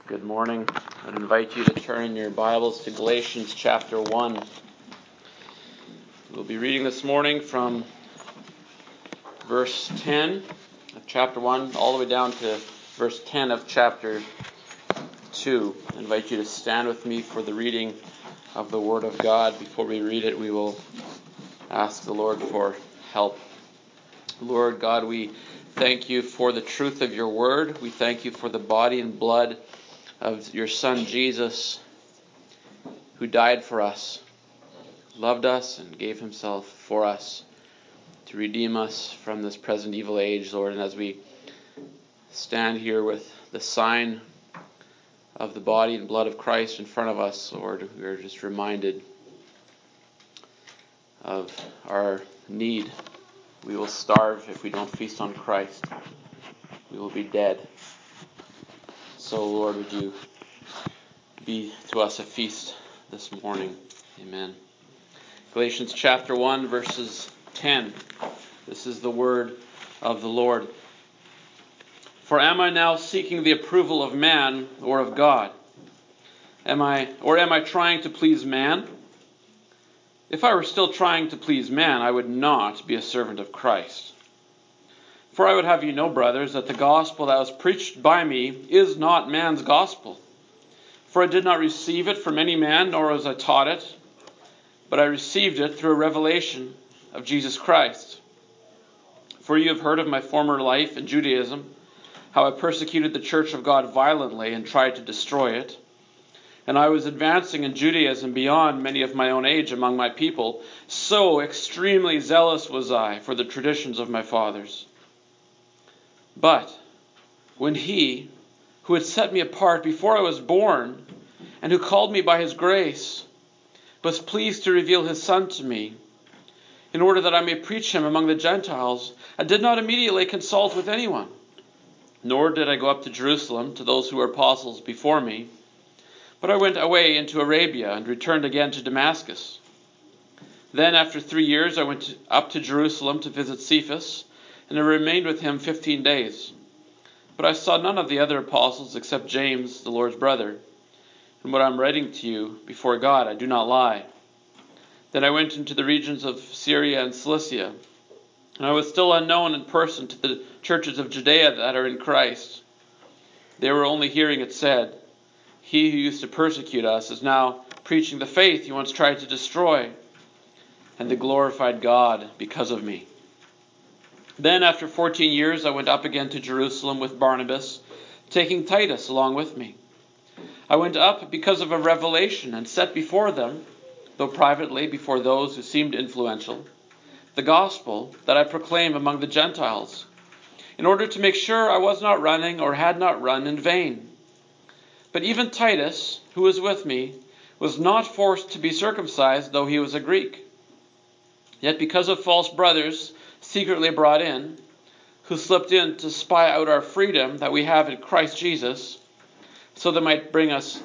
Good morning. I'd invite you to turn your Bibles to Galatians chapter 1. We'll be reading this morning from verse 10 of chapter 1 all the way down to verse 10 of chapter 2. I invite you to stand with me for the reading of the Word of God. Before we read it, we will ask the Lord for help. Lord God, we thank you for the truth of your Word. We thank you for the body and blood of your Son Jesus, who died for us, loved us, and gave himself for us to redeem us from this present evil age, Lord. And as we stand here with the sign of the body and blood of Christ in front of us, Lord, we are just reminded of our need. We will starve if we don't feast on Christ. We will be dead. So, Lord, would you be to us a feast this morning. Amen. Galatians chapter 1, verses 10. This is the word of the Lord. For am I now seeking the approval of man or of God? Am I trying to please man? If I were still trying to please man, I would not be a servant of Christ. For I would have you know, brothers, that the gospel that was preached by me is not man's gospel. For I did not receive it from any man, nor was I taught it, but I received it through a revelation of Jesus Christ. For you have heard of my former life in Judaism, how I persecuted the church of God violently and tried to destroy it. And I was advancing in Judaism beyond many of my own age among my people. So extremely zealous was I for the traditions of my fathers. But when he, who had set me apart before I was born, and who called me by his grace, was pleased to reveal his Son to me, in order that I may preach him among the Gentiles, I did not immediately consult with anyone, nor did I go up to Jerusalem to those who were apostles before me, but I went away into Arabia and returned again to Damascus. Then after 3 years I went up to Jerusalem to visit Cephas, and I remained with him 15 days. But I saw none of the other apostles except James, the Lord's brother. And what I am writing to you before God, I do not lie. Then I went into the regions of Syria and Cilicia, and I was still unknown in person to the churches of Judea that are in Christ. They were only hearing it said, "He who used to persecute us is now preaching the faith he once tried to destroy, and they glorified God because of me." Then after 14 years I went up again to Jerusalem with Barnabas, taking Titus along with me. I went up because of a revelation and set before them, though privately before those who seemed influential, the gospel that I proclaim among the Gentiles, in order to make sure I was not running or had not run in vain. But even Titus, who was with me, was not forced to be circumcised, though he was a Greek. Yet because of false brothers secretly brought in, who slipped in to spy out our freedom that we have in Christ Jesus, so they might bring us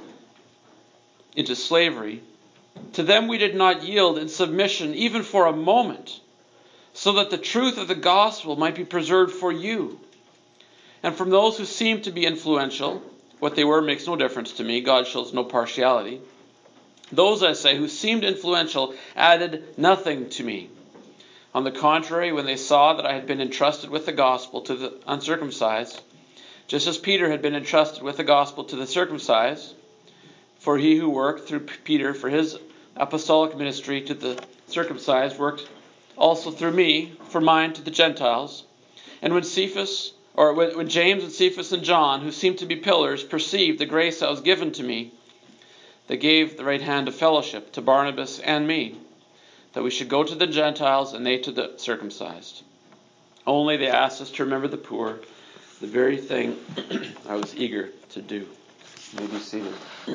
into slavery, to them we did not yield in submission even for a moment, so that the truth of the gospel might be preserved for you. And from those who seemed to be influential, what they were makes no difference to me, God shows no partiality. Those, I say, who seemed influential added nothing to me. On the contrary, when they saw that I had been entrusted with the gospel to the uncircumcised, just as Peter had been entrusted with the gospel to the circumcised, for he who worked through Peter for his apostolic ministry to the circumcised worked also through me for mine to the Gentiles. And when James and Cephas and John, who seemed to be pillars, perceived the grace that was given to me, they gave the right hand of fellowship to Barnabas and me, that we should go to the Gentiles and they to the circumcised. Only they asked us to remember the poor, the very thing I was eager to do. You may be seated.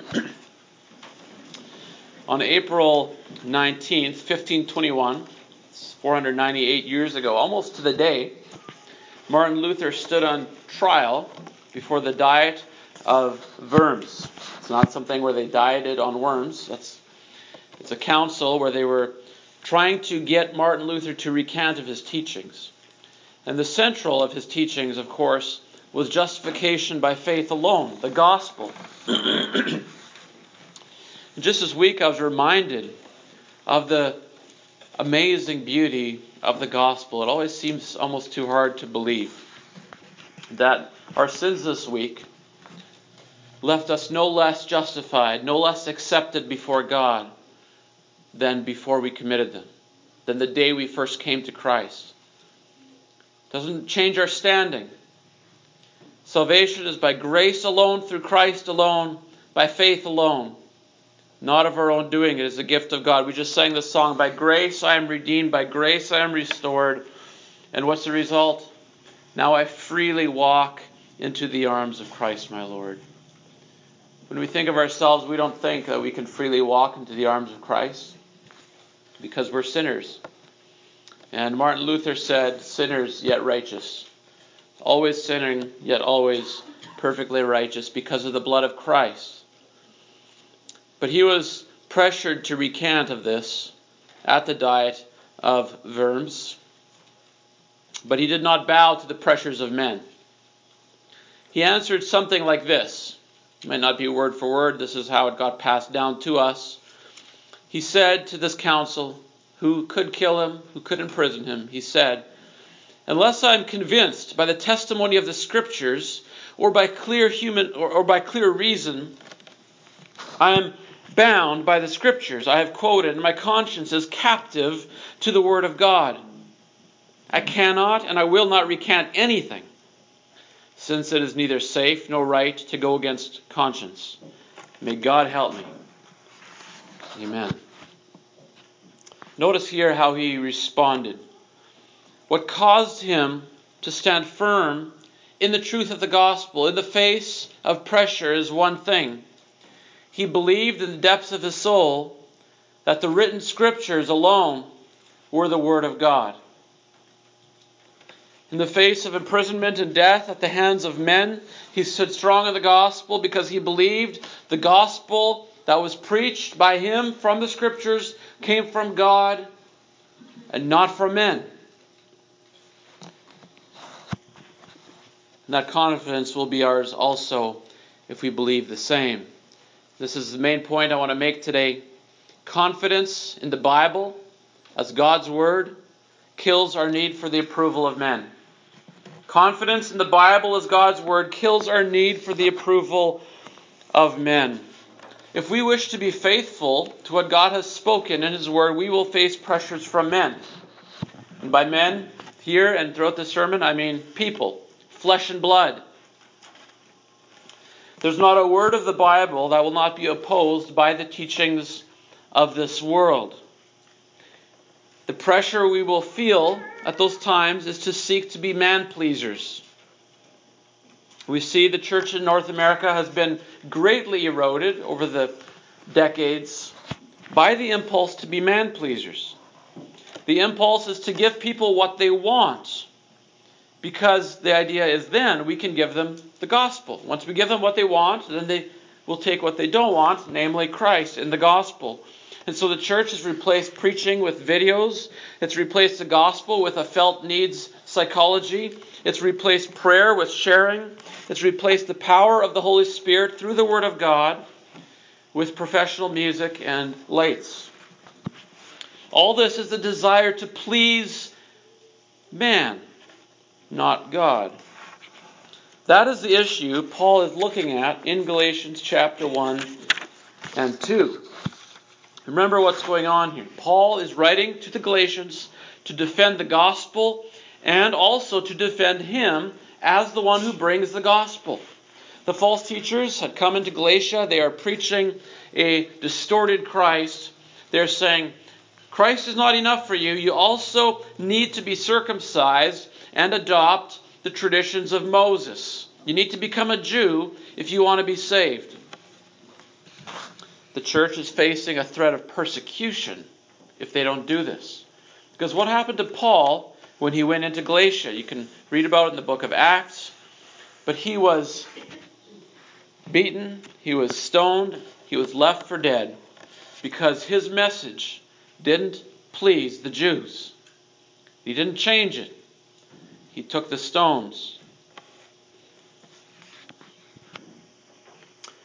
On April 19th, 1521, 498 years ago, almost to the day, Martin Luther stood on trial before the Diet of Worms. It's not something where they dieted on worms. It's a council where they were trying to get Martin Luther to recant of his teachings. And the central of his teachings, of course, was justification by faith alone, the gospel. Just this week I was reminded of the amazing beauty of the gospel. It always seems almost too hard to believe that our sins this week left us no less justified, no less accepted before God than before we committed them, than the day we first came to Christ. Doesn't change our standing. Salvation is by grace alone, through Christ alone, by faith alone. Not of our own doing. It is a gift of God. We just sang this song, by grace I am redeemed, by grace I am restored. And what's the result? Now I freely walk into the arms of Christ my Lord. When we think of ourselves, we don't think that we can freely walk into the arms of Christ because we're sinners. And Martin Luther said, sinners yet righteous. Always sinning, yet always perfectly righteous because of the blood of Christ. But he was pressured to recant of this at the Diet of Worms. But he did not bow to the pressures of men. He answered something like this. It might not be word for word. This is how it got passed down to us. He said to this council, who could kill him, who could imprison him, he said, unless I am convinced by the testimony of the Scriptures or by clear reason, I am bound by the Scriptures I have quoted, and my conscience is captive to the Word of God. I cannot and I will not recant anything, since it is neither safe nor right to go against conscience. May God help me. Amen. Notice here how he responded. What caused him to stand firm in the truth of the gospel in the face of pressure is one thing. He believed in the depths of his soul that the written Scriptures alone were the Word of God. In the face of imprisonment and death at the hands of men, he stood strong in the gospel because he believed the gospel that was preached by him from the Scriptures came from God and not from men. And that confidence will be ours also if we believe the same. This is the main point I want to make today. Confidence in the Bible as God's Word kills our need for the approval of men. Confidence in the Bible as God's Word kills our need for the approval of men. If we wish to be faithful to what God has spoken in His Word, we will face pressures from men. And by men, here and throughout the sermon, I mean people, flesh and blood. There's not a word of the Bible that will not be opposed by the teachings of this world. The pressure we will feel at those times is to seek to be man-pleasers. We see the church in North America has been greatly eroded over the decades by the impulse to be man-pleasers. The impulse is to give people what they want, because the idea is then we can give them the gospel. Once we give them what they want, then they will take what they don't want, namely Christ and the gospel. And so the church has replaced preaching with videos. It's replaced the gospel with a felt needs psychology. It's replaced prayer with sharing. It's replaced the power of the Holy Spirit through the Word of God with professional music and lights. All this is the desire to please man, not God. That is the issue Paul is looking at in Galatians chapter 1 and 2. Remember what's going on here. Paul is writing to the Galatians to defend the gospel and also to defend him as the one who brings the gospel. The false teachers had come into Galatia. They are preaching a distorted Christ. They're saying, Christ is not enough for you. You also need to be circumcised and adopt the traditions of Moses. You need to become a Jew if you want to be saved. The church is facing a threat of persecution if they don't do this. Because what happened to Paul when he went into Galatia? You can read about it in the book of Acts. But he was beaten, he was stoned, he was left for dead because his message didn't please the Jews. He didn't change it. He took the stones.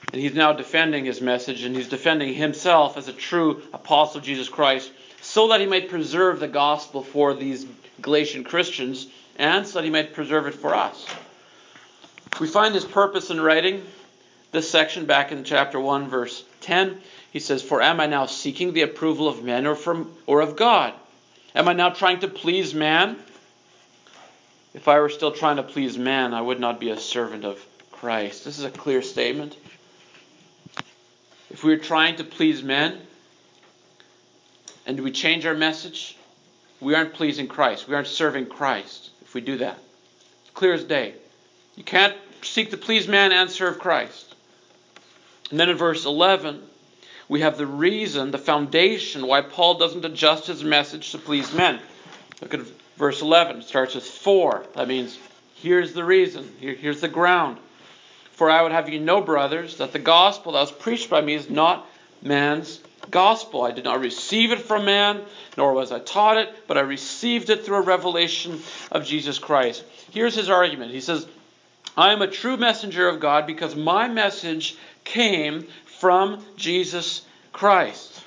And he's now defending his message, and he's defending himself as a true apostle of Jesus Christ, so that he might preserve the gospel for these Galatian Christians, and so that he might preserve it for us. We find his purpose in writing this section back in chapter 1, verse 10. He says, "For am I now seeking the approval of men or of God? Am I now trying to please man? If I were still trying to please man, I would not be a servant of Christ." This is a clear statement. If we were trying to please men, and we change our message, we aren't pleasing Christ. We aren't serving Christ if we do that. It's clear as day. You can't seek to please man and serve Christ. And then in verse 11, we have the reason, the foundation why Paul doesn't adjust his message to please men. Look at verse 11. It starts with "for." That means here's the reason. Here's the ground. "For I would have you know, brothers, that the gospel that was preached by me is not man's gospel. I did not receive it from man, nor was I taught it, but I received it through a revelation of Jesus Christ." Here's his argument. He says, "I am a true messenger of God because my message came from Jesus Christ."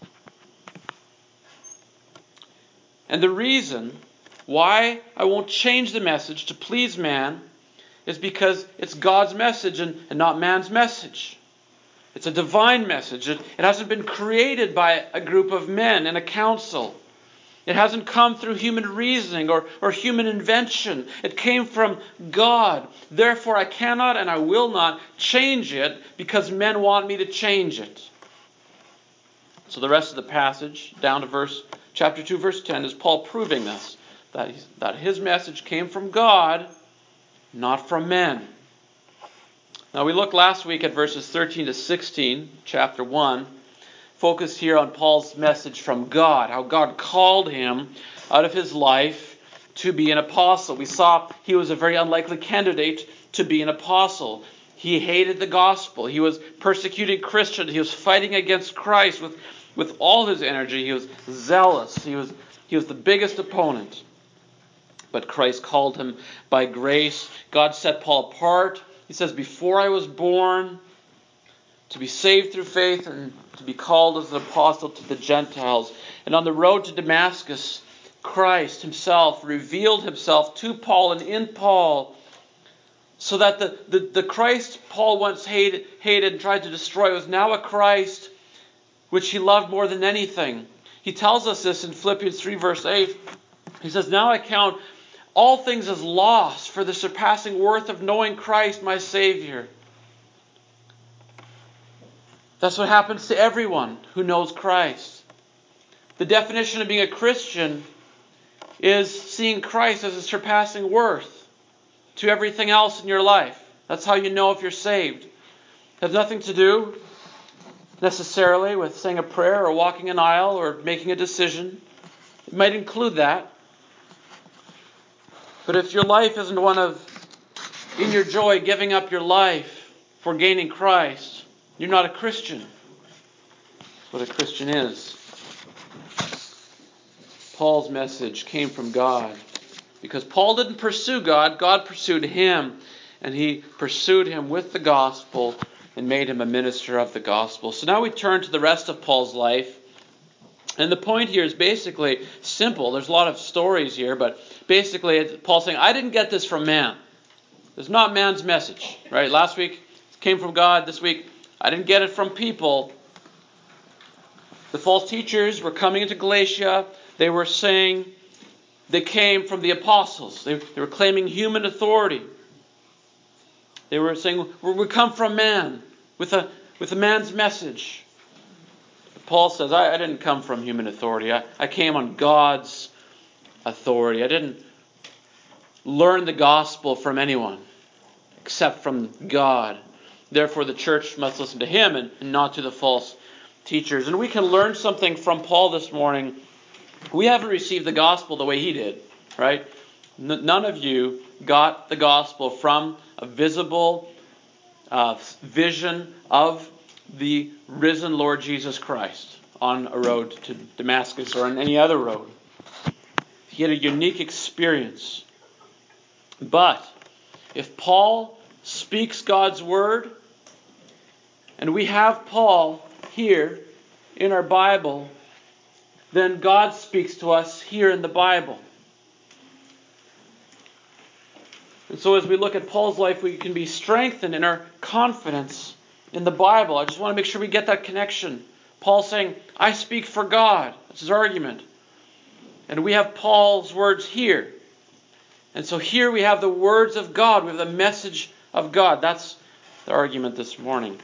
And the reason why I won't change the message to please man is because it's God's message and not man's message. It's a divine message. It hasn't been created by a group of men in a council. It hasn't come through human reasoning or human invention. It came from God. Therefore, I cannot and I will not change it because men want me to change it. So the rest of the passage, down to chapter 2, verse 10, is Paul proving this, that his message came from God, not from men. Now we looked last week at verses 13 to 16, chapter 1, focused here on Paul's message from God, how God called him out of his life to be an apostle. We saw he was a very unlikely candidate to be an apostle. He hated the gospel. He was persecuting Christians. He was fighting against Christ with all his energy. He was zealous. He was the biggest opponent. But Christ called him by grace. God set Paul apart. He says, "Before I was born, to be saved through faith and to be called as an apostle to the Gentiles." And on the road to Damascus, Christ himself revealed himself to Paul and in Paul, so that the Christ Paul once hated and tried to destroy was now a Christ which he loved more than anything. He tells us this in Philippians 3 verse 8. He says, "Now I count all things as loss for the surpassing worth of knowing Christ my Savior." That's what happens to everyone who knows Christ. The definition of being a Christian is seeing Christ as a surpassing worth to everything else in your life. That's how you know if you're saved. It has nothing to do necessarily with saying a prayer or walking an aisle or making a decision. It might include that. But if your life isn't one of, in your joy, giving up your life for gaining Christ, you're not a Christian. That's what a Christian is. Paul's message came from God. Because Paul didn't pursue God, God pursued him. And he pursued him with the gospel and made him a minister of the gospel. So now we turn to the rest of Paul's life. And the point here is basically simple. There's a lot of stories here, but basically Paul's saying, I didn't get this from man. It's not man's message, right? Last week it came from God. This week I didn't get it from people. The false teachers were coming into Galatia. They were saying they came from the apostles. They were claiming human authority. They were saying, we come from man with a man's message. Paul says, I didn't come from human authority. I came on God's authority. I didn't learn the gospel from anyone except from God. Therefore, the church must listen to him and not to the false teachers. And we can learn something from Paul this morning. We haven't received the gospel the way he did, right? None of you got the gospel from a visible vision of the risen Lord Jesus Christ on a road to Damascus or on any other road. He had a unique experience. But if Paul speaks God's word, and we have Paul here in our Bible, then God speaks to us here in the Bible. And so as we look at Paul's life, we can be strengthened in our confidence in the Bible. I just want to make sure we get that connection. Paul saying, I speak for God. That's his argument. And we have Paul's words here. And so here we have the words of God. We have the message of God. That's the argument this morning.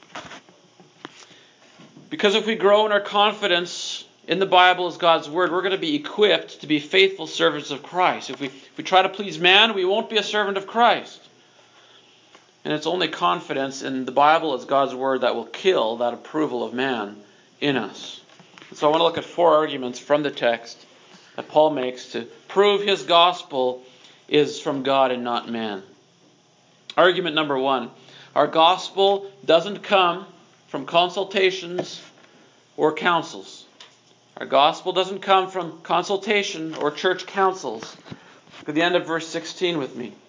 Because if we grow in our confidence in the Bible as God's Word, we're going to be equipped to be faithful servants of Christ. If we try to please man, we won't be a servant of Christ. And it's only confidence in the Bible as God's Word that will kill that approval of man in us. And so I want to look at 4 arguments from the text that Paul makes to prove his gospel is from God and not man. Argument number 1. Our gospel doesn't come from consultations or councils. Our gospel doesn't come from consultation or church councils. Look at the end of verse 16 with me.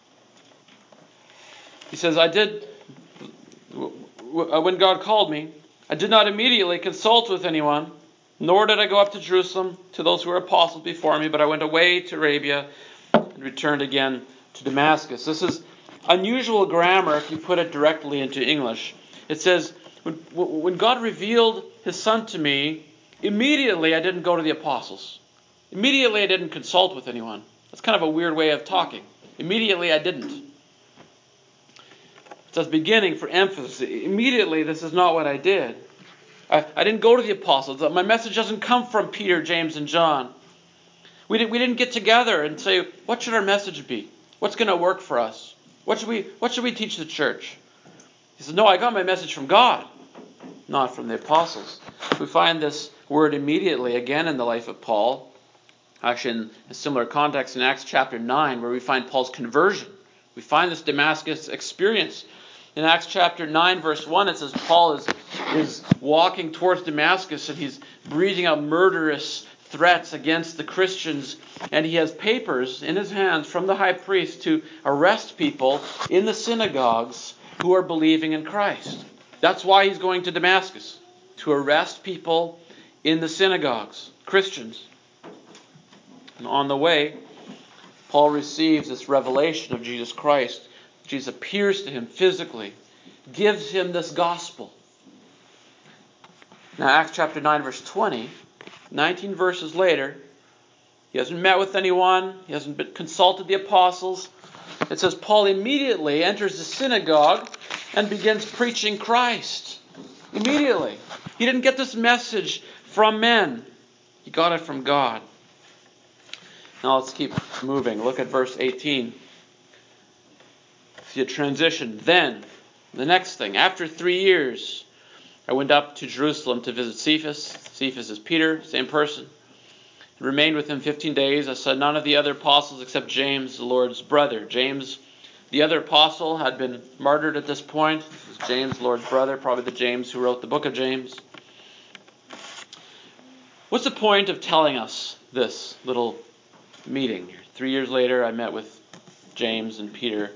He says, when God called me, I did not immediately consult with anyone, nor did I go up to Jerusalem to those who were apostles before me, but I went away to Arabia and returned again to Damascus. This is unusual grammar if you put it directly into English. It says, when God revealed His Son to me, immediately I didn't go to the apostles. Immediately I didn't consult with anyone. That's kind of a weird way of talking. Immediately I didn't. It says beginning for emphasis. Immediately this is not what I did. I didn't go to the apostles. My message doesn't come from Peter, James, and John. We didn't get together and say, what should our message be? What's going to work for us? What should we teach the church? He says, no, I got my message from God, not from the apostles. We find this word immediately again in the life of Paul. Actually, in a similar context in Acts chapter 9, where we find Paul's conversion. We find this Damascus experience. In Acts chapter 9, verse 1, it says Paul is walking towards Damascus and he's breathing out murderous threats against the Christians. And he has papers in his hands from the high priest to arrest people in the synagogues who are believing in Christ. That's why he's going to Damascus, to arrest people in the synagogues, Christians. And on the way, Paul receives this revelation of Jesus Christ. Jesus appears to him physically, gives him this gospel. Now, Acts chapter 9, verse 20, 19 verses later, he hasn't met with anyone, he hasn't consulted the apostles. It says Paul immediately enters the synagogue and begins preaching Christ. Immediately. He didn't get this message from men. He got it from God. Now let's keep moving. Look at verse 18. See a transition. Then, the next thing. After 3 years, I went up to Jerusalem to visit Cephas. Cephas is Peter, same person. I remained with him 15 days. I saw none of the other apostles except James, the Lord's brother. James, the other apostle, had been martyred at this point. This is James, the Lord's brother, probably the James who wrote the book of James. What's the point of telling us this little meeting here? 3 years later, I met with James and Peter.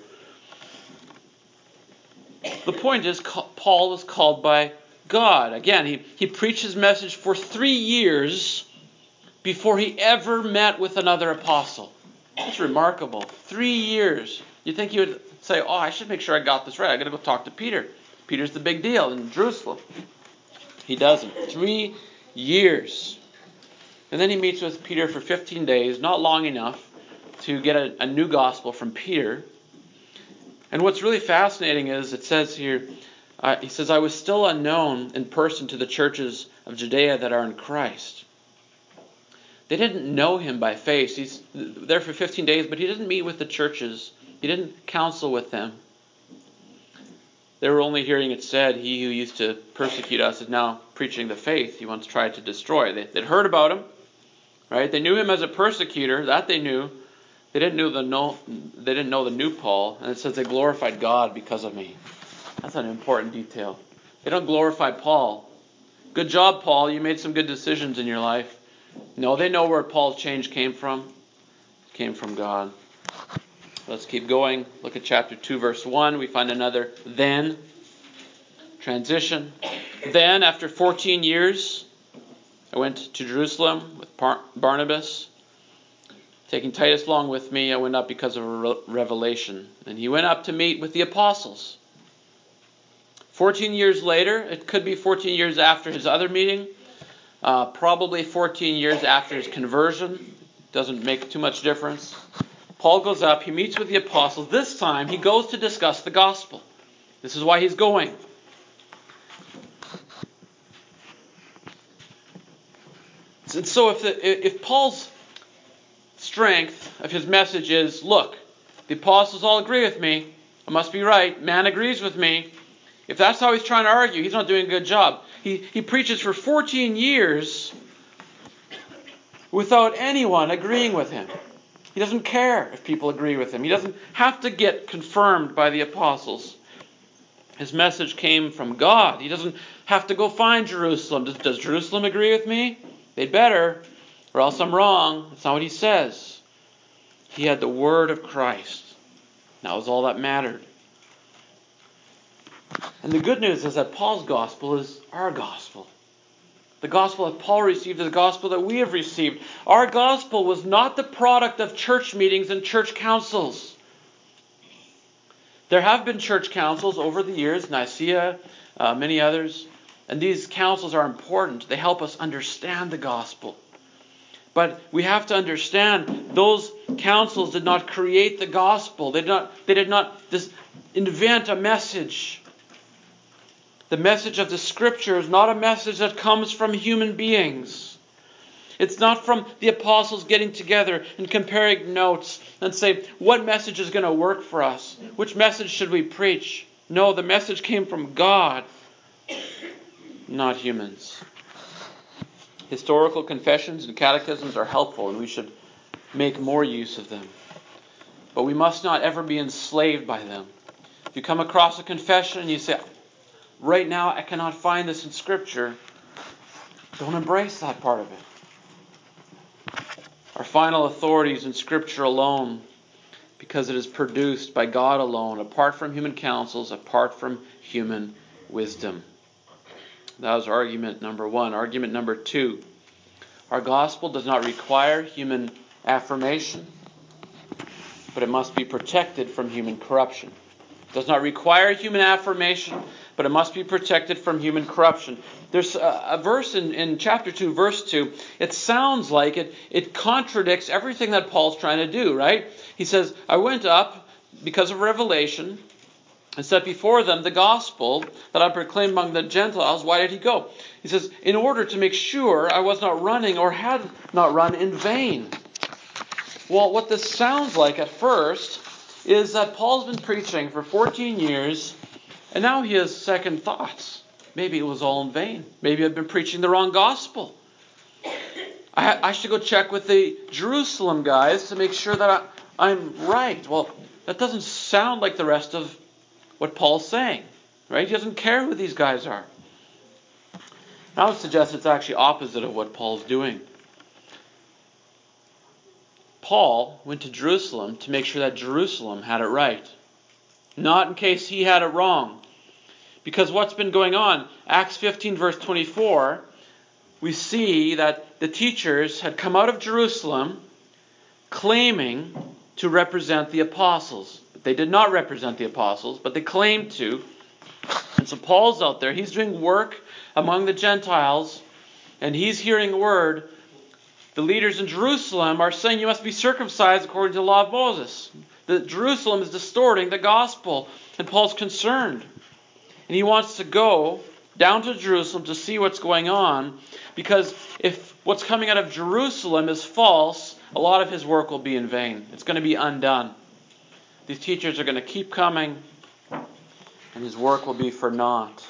The point is, Paul was called by God. Again, he preached his message for 3 years before he ever met with another apostle. That's remarkable. 3 years. You'd think he would say, I should make sure I got this right. I got to go talk to Peter. Peter's the big deal in Jerusalem. He doesn't. 3 years. And then he meets with Peter for 15 days, not long enough to get a new gospel from Peter. And what's really fascinating is, it says here, he says, I was still unknown in person to the churches of Judea that are in Christ. They didn't know him by face. He's there for 15 days, but he didn't meet with the churches. He didn't counsel with them. They were only hearing it said, he who used to persecute us is now preaching the faith he once tried to destroy. They'd heard about him, right? They knew him as a persecutor. That they knew. They didn't know the new Paul. And it says they glorified God because of me. That's an important detail. They don't glorify Paul. Good job, Paul. You made some good decisions in your life. No, they know where Paul's change came from. It came from God. Let's keep going. Look at chapter 2, verse 1. We find another then. transition. Then, after 14 years, I went to Jerusalem with Barnabas. Taking Titus along with me, I went up because of a revelation. And he went up to meet with the apostles. 14 years later, it could be 14 years after his other meeting, probably 14 years after his conversion. Doesn't make too much difference. Paul goes up, he meets with the apostles. This time, he goes to discuss the gospel. This is why he's going. And so if Paul's strength of his message is, look, the apostles all agree with me, I must be right, man agrees with me. If that's how he's trying to argue, he's not doing a good job. He preaches for 14 years without anyone agreeing with him. He doesn't care if people agree with him. He doesn't have to get confirmed by the apostles. His message came from God. He doesn't have to go find Jerusalem. Does Jerusalem agree with me? They'd better, or else I'm wrong. That's not what he says. He had the word of Christ. That was all that mattered. And the good news is that Paul's gospel is our gospel. The gospel that Paul received is the gospel that we have received. Our gospel was not the product of church meetings and church councils. There have been church councils over the years, Nicaea, many others. And these councils are important. They help us understand the gospel. But we have to understand those councils did not create the gospel. They did not invent a message. The message of the Scripture is not a message that comes from human beings. It's not from the apostles getting together and comparing notes and say, what message is going to work for us? Which message should we preach? No, the message came from God, not humans. Historical confessions and catechisms are helpful, and we should make more use of them. But we must not ever be enslaved by them. If you come across a confession and you say, right now I cannot find this in Scripture, don't embrace that part of it. Our final authority is in Scripture alone, because it is produced by God alone, apart from human counsels, apart from human wisdom. That was argument number one. Argument number two. Our gospel does not require human affirmation, but it must be protected from human corruption. It does not require human affirmation, but it must be protected from human corruption. There's a verse in chapter 2, verse 2. It sounds like it contradicts everything that Paul's trying to do, right? He says, I went up because of revelation and set before them the gospel that I proclaimed among the Gentiles. Why did he go? He says, in order to make sure I was not running or had not run in vain. Well, what this sounds like at first is that Paul's been preaching for 14 years, and now he has second thoughts. Maybe it was all in vain. Maybe I've been preaching the wrong gospel. I should go check with the Jerusalem guys to make sure that I'm right. Well, that doesn't sound like the rest of what Paul's saying, right? He doesn't care who these guys are. I would suggest it's actually opposite of what Paul's doing. Paul went to Jerusalem to make sure that Jerusalem had it right, not in case he had it wrong. Because what's been going on, Acts 15 verse 24, we see that the teachers had come out of Jerusalem claiming to represent the apostles. They did not represent the apostles, but they claimed to. And so Paul's out there. He's doing work among the Gentiles, and he's hearing word. The leaders in Jerusalem are saying you must be circumcised according to the law of Moses. That Jerusalem is distorting the gospel, and Paul's concerned. And he wants to go down to Jerusalem to see what's going on, because if what's coming out of Jerusalem is false, a lot of his work will be in vain. It's going to be undone. These teachers are going to keep coming, and his work will be for naught.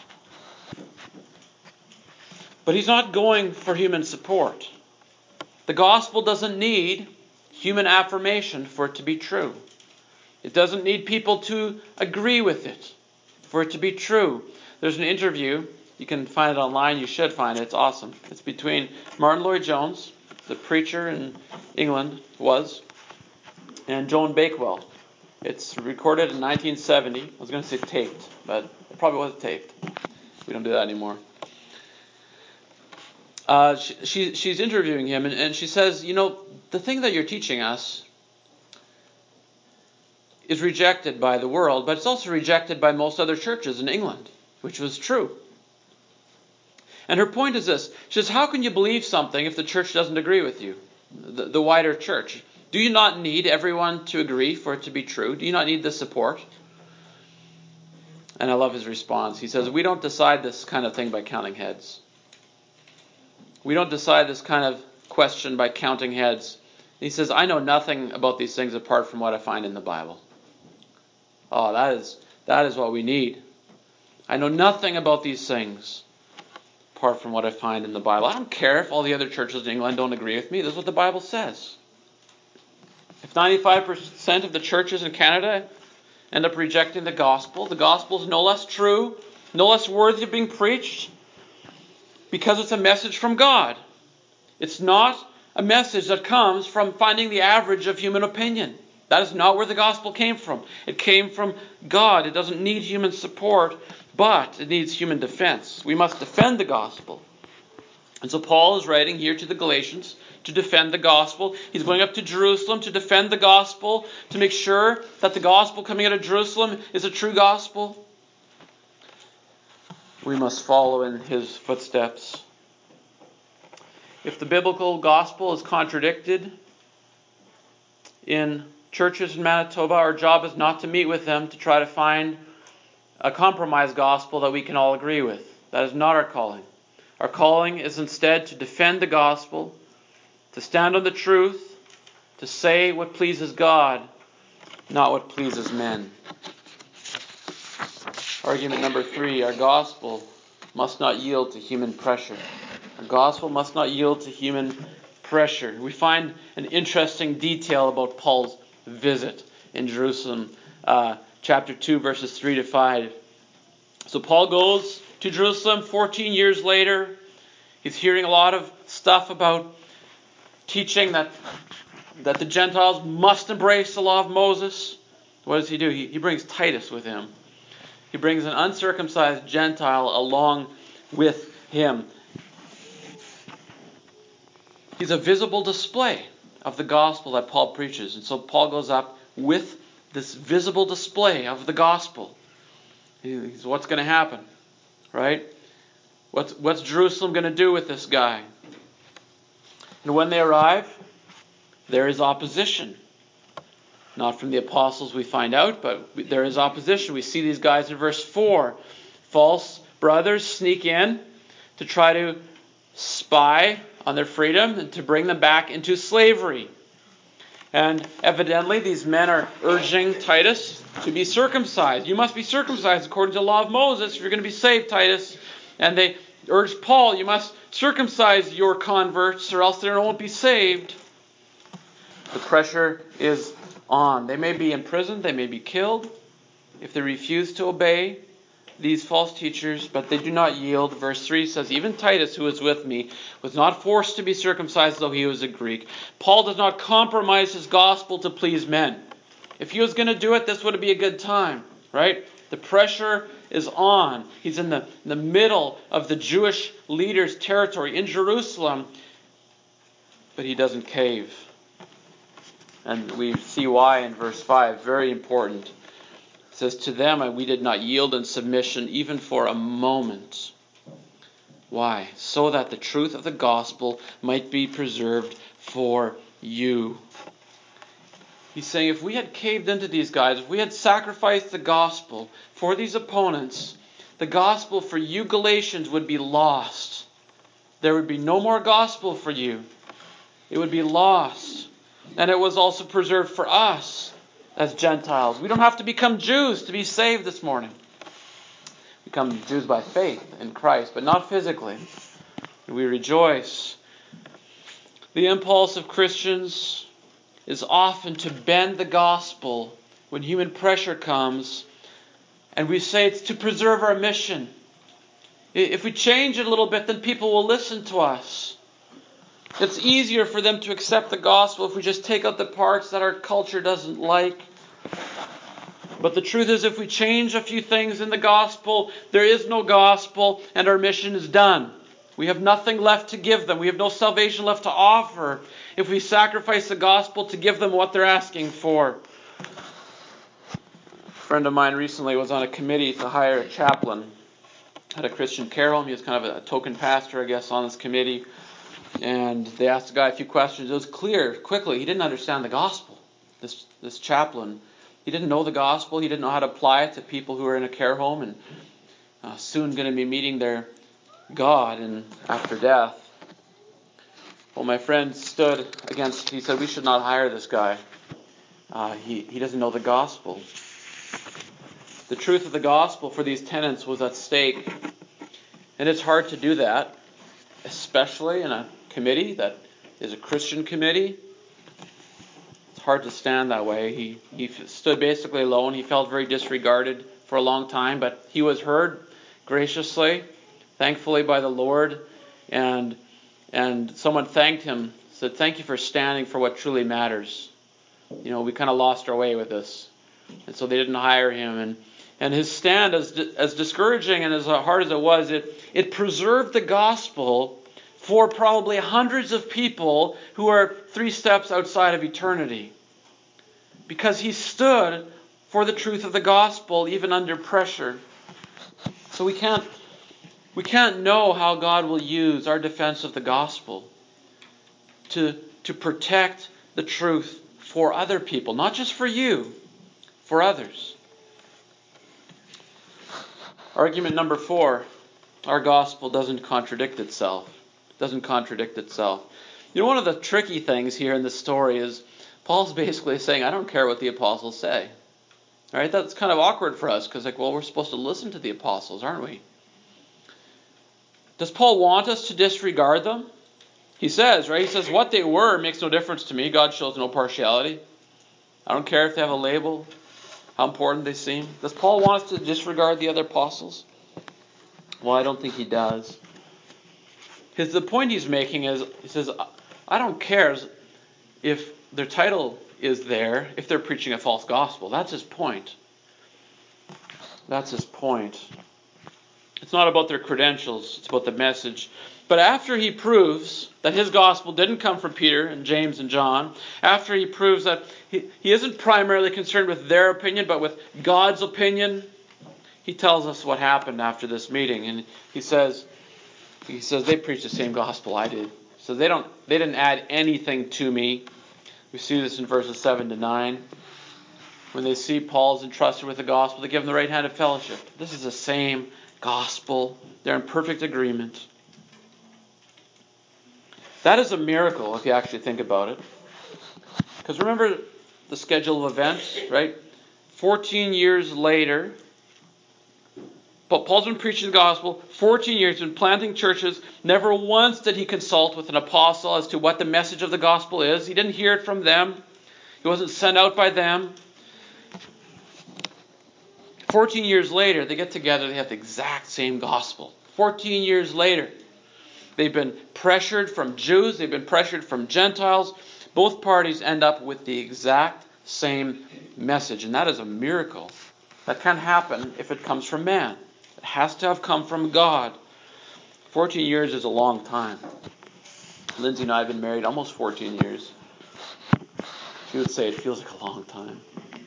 But he's not going for human support. The gospel doesn't need human affirmation for it to be true. It doesn't need people to agree with it for it to be true. There's an interview. You can find it online. You should find it. It's awesome. It's between Martin Lloyd-Jones, the preacher in England was, and Joan Bakewell. It's recorded in 1970. I was going to say taped, but it probably wasn't taped. We don't do that anymore. She's interviewing him, and she says, the thing that you're teaching us is rejected by the world, but it's also rejected by most other churches in England, which was true. And her point is this. She says, how can you believe something if the church doesn't agree with you? The wider church. Do you not need everyone to agree for it to be true? Do you not need the support? And I love his response. He says, we don't decide this kind of thing by counting heads. We don't decide this kind of question by counting heads. He says, I know nothing about these things apart from what I find in the Bible. Oh, that is what we need. I know nothing about these things apart from what I find in the Bible. I don't care if all the other churches in England don't agree with me. This is what the Bible says. If 95% of the churches in Canada end up rejecting the gospel is no less true, no less worthy of being preached, because it's a message from God. It's not a message that comes from finding the average of human opinion. That is not where the gospel came from. It came from God. It doesn't need human support, but it needs human defense. We must defend the gospel. And so Paul is writing here to the Galatians to defend the gospel. He's going up to Jerusalem to defend the gospel, to make sure that the gospel coming out of Jerusalem is a true gospel. We must follow in his footsteps. If the biblical gospel is contradicted in churches in Manitoba, our job is not to meet with them to try to find a compromise gospel that we can all agree with. That is not our calling. Our calling is instead to defend the gospel, to stand on the truth, to say what pleases God, not what pleases men. Argument number 3, our gospel must not yield to human pressure. Our gospel must not yield to human pressure. We find an interesting detail about Paul's visit in Jerusalem, chapter 2, verses 3 to 5. So Paul goes to Jerusalem 14 years later. He's hearing a lot of stuff about teaching that the Gentiles must embrace the law of Moses. What does he do? He brings Titus with him. He brings an uncircumcised Gentile along with him. He's a visible display of the gospel that Paul preaches. And so Paul goes up with this visible display of the gospel. He's, what's going to happen? Right? What's Jerusalem going to do with this guy? And when they arrive, there is opposition. Not from the apostles, we find out, but there is opposition. We see these guys in verse 4. False brothers sneak in to try to spy on their freedom and to bring them back into slavery. And evidently these men are urging Titus to be circumcised. You must be circumcised according to the law of Moses if you're going to be saved, Titus. And they urge Paul, you must circumcise your converts or else they won't be saved. The pressure is on. They may be imprisoned, they may be killed if they refuse to obey these false teachers, but they do not yield. Verse 3 says, even Titus, who was with me, was not forced to be circumcised, though he was a Greek. Paul does not compromise his gospel to please men. If he was going to do it, this would be a good time, right? The pressure is on. He's in the middle of the Jewish leaders' territory in Jerusalem, but he doesn't cave. And we see why in verse 5. Very important. It says, to them we did not yield in submission even for a moment. Why? So that the truth of the gospel might be preserved for you. He's saying if we had caved into these guys, if we had sacrificed the gospel for these opponents, the gospel for you Galatians would be lost. There would be no more gospel for you. It would be lost. And it was also preserved for us as Gentiles. We don't have to become Jews to be saved this morning. We become Jews by faith in Christ, but not physically. We rejoice. The impulse of Christians is often to bend the gospel when human pressure comes, and we say it's to preserve our mission. If we change it a little bit, then people will listen to us. It's easier for them to accept the gospel if we just take out the parts that our culture doesn't like. But the truth is, if we change a few things in the gospel, there is no gospel, and our mission is done. We have nothing left to give them. We have no salvation left to offer if we sacrifice the gospel to give them what they're asking for. A friend of mine recently was on a committee to hire a chaplain at a Christian care home. He was kind of a token pastor, I guess, on this committee. And they asked the guy a few questions. It was clear quickly he didn't understand the gospel. This chaplain, he didn't know the gospel. He didn't know how to apply it to people who are in a care home and soon going to be meeting their God and after death. Well, my friend stood against. He said, "We should not hire this guy. He doesn't know the gospel." The truth of the gospel for these tenants was at stake, and it's hard to do that, especially in a committee that is a Christian committee. It's hard to stand that way. He stood basically alone. He felt very disregarded for a long time, but he was heard graciously, thankfully, by the Lord, and someone thanked him, said, "Thank you for standing for what truly matters. We kind of lost our way with this." And so they didn't hire him. And his stand, as discouraging and as hard as it was, it preserved the gospel for probably hundreds of people who are 3 steps outside of eternity. Because he stood for the truth of the gospel even under pressure. So we can't know how God will use our defense of the gospel to protect the truth for other people. Not just for you, for others. Argument number 4, our gospel doesn't contradict itself. It doesn't contradict itself. One of the tricky things here in this story is Paul's basically saying, I don't care what the apostles say. All right, that's kind of awkward for us because, we're supposed to listen to the apostles, aren't we? Does Paul want us to disregard them? He says, right? He says, what they were makes no difference to me. God shows no partiality. I don't care if they have a label, how important they seem. Does Paul want us to disregard the other apostles? Well, I don't think he does. The point he's making is, he says, I don't care if their title is there, if they're preaching a false gospel. That's his point. That's his point. It's not about their credentials, it's about the message. But after he proves that his gospel didn't come from Peter and James and John, after he proves that he isn't primarily concerned with their opinion, but with God's opinion, he tells us what happened after this meeting. And he says they preached the same gospel I did. So they didn't add anything to me. We see this in verses 7 to 9. When they see Paul's entrusted with the gospel, they give him the right hand of fellowship. This is the same gospel. They're in perfect agreement. That is a miracle if you actually think about it. Because remember the schedule of events, right? 14 years later, Paul's been preaching the gospel 14 years, been planting churches. Never once did he consult with an apostle as to what the message of the gospel is. He didn't hear it from them. He wasn't sent out by them. 14 years later, they get together, they have the exact same gospel. 14 years later, they've been pressured from Jews, they've been pressured from Gentiles. Both parties end up with the exact same message. And that is a miracle. That can't happen if it comes from man. It has to have come from God. 14 years is a long time. Lindsay and I have been married almost 14 years. She would say it feels like a long time.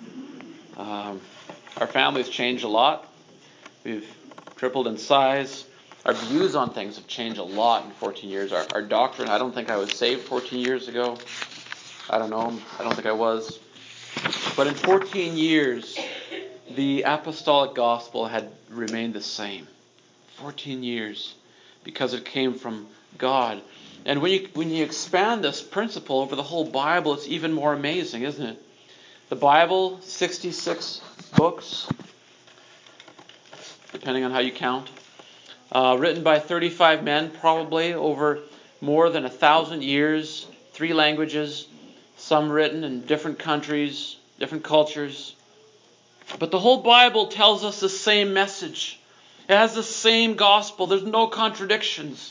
Our family's changed a lot. We've tripled in size. Our views on things have changed a lot in 14 years. Our doctrine, I don't think I was saved 14 years ago. I don't know. I don't think I was. But in 14 years, the apostolic gospel had remained the same. 14 years. Because it came from God. And when you expand this principle over the whole Bible, it's even more amazing, isn't it? The Bible, 66 books, depending on how you count. Written by 35 men, probably over more than 1,000 years, 3 languages, some written in different countries, different cultures. But the whole Bible tells us the same message. It has the same gospel. There's no contradictions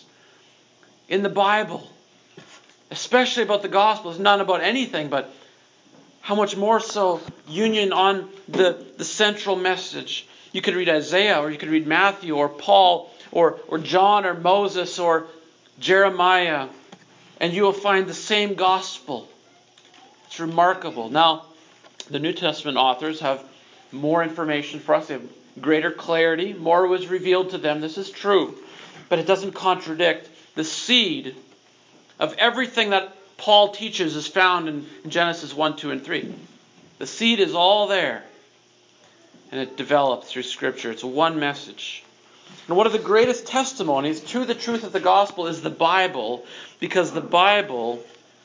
in the Bible, especially about the gospel. It's not about anything but How much more so union on the central message. You could read Isaiah, or you could read Matthew, or Paul, or John, or Moses, or Jeremiah, and you will find the same gospel. It's remarkable. Now, the New Testament authors have more information for us. They have greater clarity. More was revealed to them. This is true. But it doesn't contradict the seed of everything that Paul teaches is found in Genesis 1, 2, and 3. The seed is all there. And it develops through Scripture. It's one message. And one of the greatest testimonies to the truth of the gospel is the Bible, because the Bible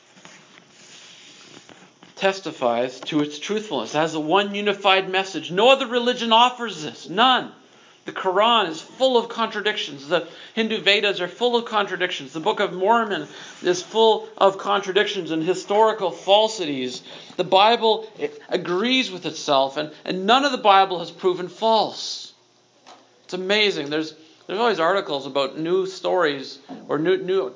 testifies to its truthfulness. It has a one unified message. No other religion offers this. None. The Quran is full of contradictions. The Hindu Vedas are full of contradictions. The Book of Mormon is full of contradictions and historical falsities. The Bible agrees with itself, and none of the Bible has proven false. It's amazing. There's always articles about new stories or new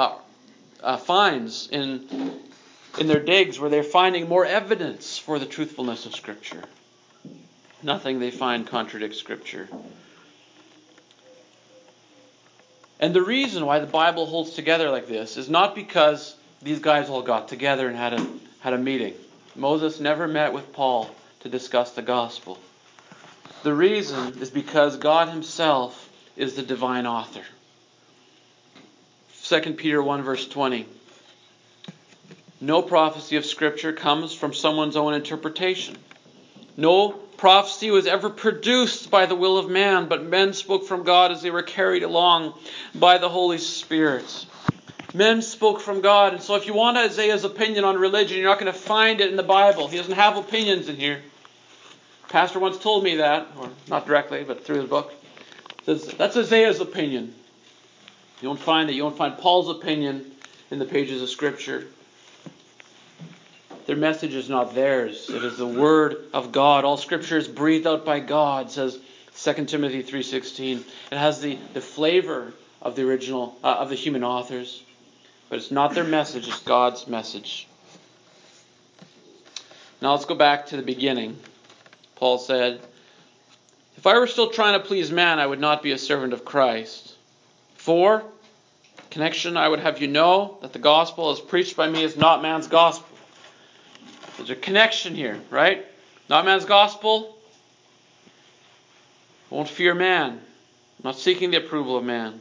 finds in their digs where they're finding more evidence for the truthfulness of Scripture. Nothing they find contradicts Scripture. And the reason why the Bible holds together like this is not because these guys all got together and had a meeting. Moses never met with Paul to discuss the gospel. The reason is because God Himself is the divine author. 2 Peter 1 verse 20. No prophecy of Scripture comes from someone's own interpretation. No prophecy was ever produced by the will of man, but men spoke from God as they were carried along by the Holy Spirit. Men spoke from God, and so if you want Isaiah's opinion on religion, you're not going to find it in the Bible. He doesn't have opinions in here. Pastor once told me that, or not directly, but through the book. Says, that's Isaiah's opinion. You won't find it. You won't find Paul's opinion in the pages of Scripture. Their message is not theirs. It is the Word of God. All Scripture is breathed out by God, says 2 Timothy 3:16. It has the flavor of the original, of the human authors. But it's not their message, it's God's message. Now let's go back to the beginning. Paul said, if I were still trying to please man, I would not be a servant of Christ. For, connection, I would have you know that the gospel as preached by me is not man's gospel. There's a connection here, right? Not man's gospel. Won't fear man. Not seeking the approval of man.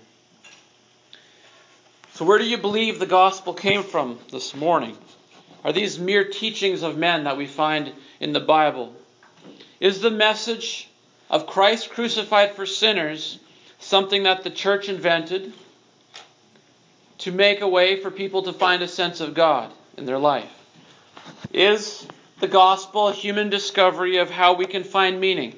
So where do you believe the gospel came from this morning? Are these mere teachings of men that we find in the Bible? Is the message of Christ crucified for sinners something that the church invented to make a way for people to find a sense of God in their life? Is the gospel a human discovery of how we can find meaning?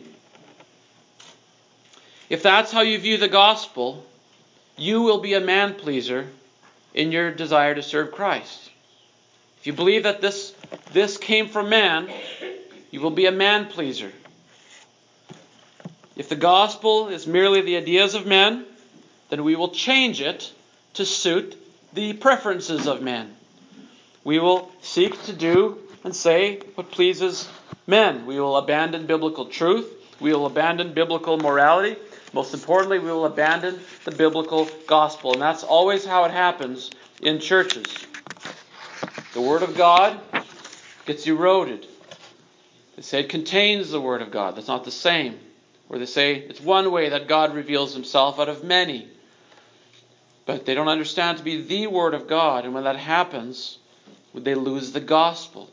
If that's how you view the gospel, you will be a man-pleaser in your desire to serve Christ. If you believe that this came from man, you will be a man-pleaser. If the gospel is merely the ideas of men, then we will change it to suit the preferences of men. We will seek to do and say what pleases men. We will abandon biblical truth. We will abandon biblical morality. Most importantly, we will abandon the biblical gospel. And that's always how it happens in churches. The Word of God gets eroded. They say it contains the Word of God. That's not the same. Or they say it's one way that God reveals Himself out of many. But they don't understand to be the Word of God. And when that happens, they lose the gospel.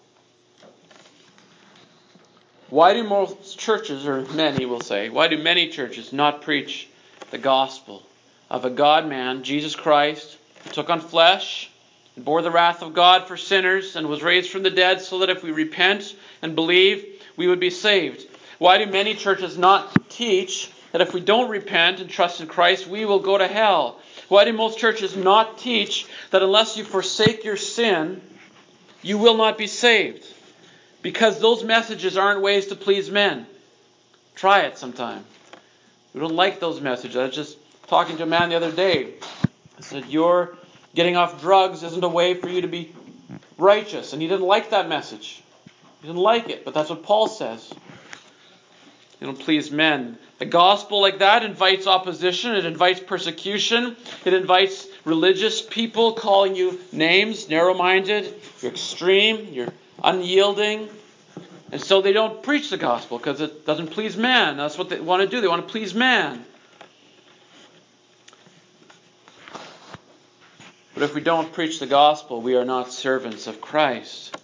Why do most churches, or many will say, why do many churches not preach the gospel of a God-man, Jesus Christ, who took on flesh and bore the wrath of God for sinners and was raised from the dead so that if we repent and believe, we would be saved? Why do many churches not teach that if we don't repent and trust in Christ, we will go to hell? Why do most churches not teach that unless you forsake your sin, you will not be saved? Because those messages aren't ways to please men. Try it sometime. We don't like those messages. I was just talking to a man the other day. I said, your getting off drugs isn't a way for you to be righteous. And he didn't like that message. He doesn't like it, but that's what Paul says. You don't please men. A gospel like that invites opposition. It invites persecution. It invites religious people calling you names, narrow-minded, you're extreme, you're unyielding. And so they don't preach the gospel because it doesn't please man. That's what they want to do. They want to please man. But if we don't preach the gospel, we are not servants of Christ.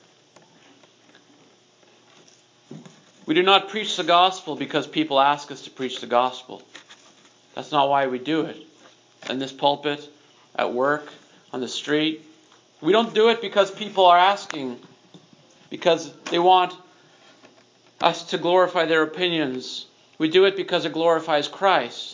We do not preach the gospel because people ask us to preach the gospel. That's not why we do it. In this pulpit, at work, on the street. We don't do it because people are asking, because they want us to glorify their opinions. We do it because it glorifies Christ.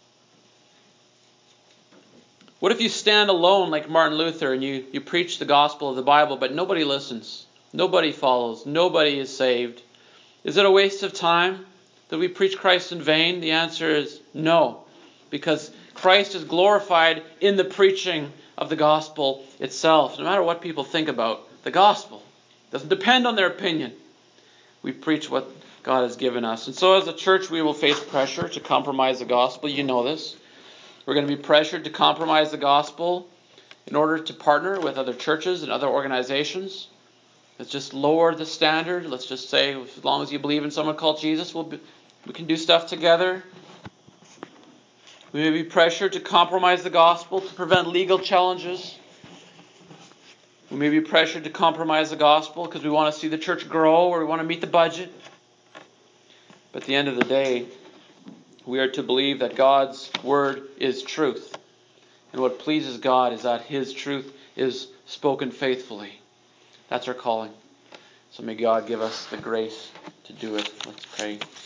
What if you stand alone like Martin Luther and you preach the gospel of the Bible, but nobody listens, nobody follows, nobody is saved? Is it a waste of time? Did we preach Christ in vain? The answer is no, because Christ is glorified in the preaching of the gospel itself. No matter what people think about the gospel, it doesn't depend on their opinion. We preach what God has given us. And so as a church, we will face pressure to compromise the gospel. You know this. We're going to be pressured to compromise the gospel in order to partner with other churches and other organizations. Let's just lower the standard. Let's just say, as long as you believe in someone called Jesus, we can do stuff together. We may be pressured to compromise the gospel to prevent legal challenges. We may be pressured to compromise the gospel because we want to see the church grow or we want to meet the budget. But at the end of the day, we are to believe that God's word is truth. And what pleases God is that His truth is spoken faithfully. That's our calling. So may God give us the grace to do it. Let's pray.